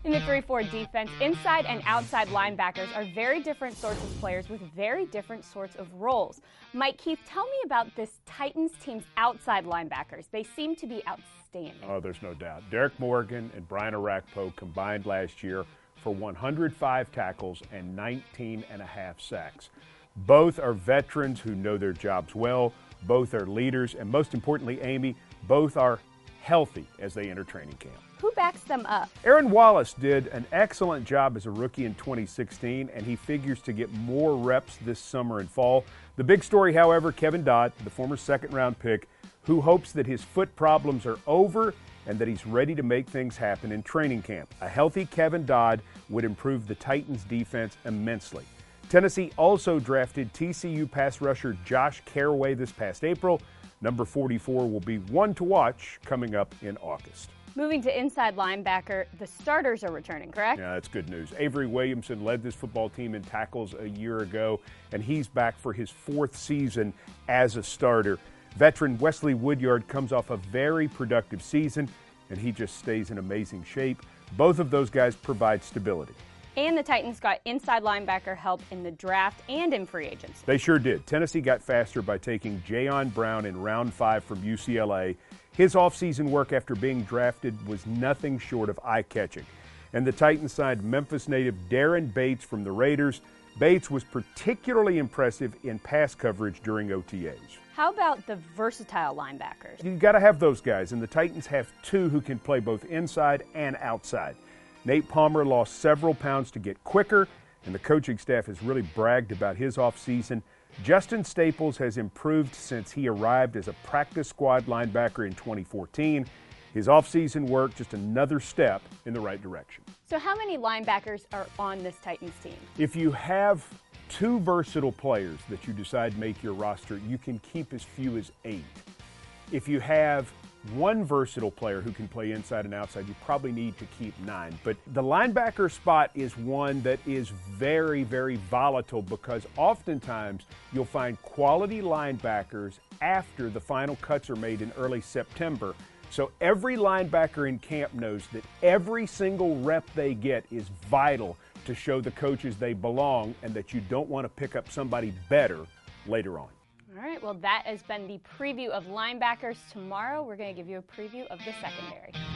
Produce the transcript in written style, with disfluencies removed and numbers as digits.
In the 3-4 defense, inside and outside linebackers are very different sorts of players with very different sorts of roles. Mike Keith, tell me about this Titans team's outside linebackers. They seem to be outstanding. Oh, there's no doubt. Derek Morgan and Brian Orakpo combined last year for 105 tackles and 19 and a half sacks. Both are veterans who know their jobs well. Both are leaders. And most importantly, Amy, both are healthy as they enter training camp. Who backs them up? Aaron Wallace did an excellent job as a rookie in 2016, and he figures to get more reps this summer and fall. The big story, however, Kevin Dodd, the former second-round pick, who hopes that his foot problems are over and that he's ready to make things happen in training camp. A healthy Kevin Dodd would improve the Titans' defense immensely. Tennessee also drafted TCU pass rusher Josh Carraway this past April. Number 44 will be one to watch coming up in August. Moving to inside linebacker, the starters are returning, correct? Yeah, that's good news. Avery Williamson led this football team in tackles a year ago, and he's back for his fourth season as a starter. Veteran Wesley Woodyard comes off a very productive season, and he just stays in amazing shape. Both of those guys provide stability. And the Titans got inside linebacker help in the draft and in free agency. They sure did. Tennessee got faster by taking Jayon Brown in round 5 from UCLA. His offseason work after being drafted was nothing short of eye-catching. And the Titans signed Memphis native Darren Bates from the Raiders. Bates was particularly impressive in pass coverage during OTAs. How about the versatile linebackers? You've got to have those guys, and the Titans have two who can play both inside and outside. Nate Palmer lost several pounds to get quicker, and the coaching staff has really bragged about his offseason. Justin Staples has improved since he arrived as a practice squad linebacker in 2014. His offseason work, just another step in the right direction. So how many linebackers are on this Titans team? If you have two versatile players that you decide make your roster, you can keep as few as 8. If you have one versatile player who can play inside and outside, you probably need to keep 9. But the linebacker spot is one that is very, very volatile because oftentimes you'll find quality linebackers after the final cuts are made in early September. So every linebacker in camp knows that every single rep they get is vital to show the coaches they belong and that you don't want to pick up somebody better later on. All right, well, that has been the preview of linebackers. Tomorrow, we're going to give you a preview of the secondary.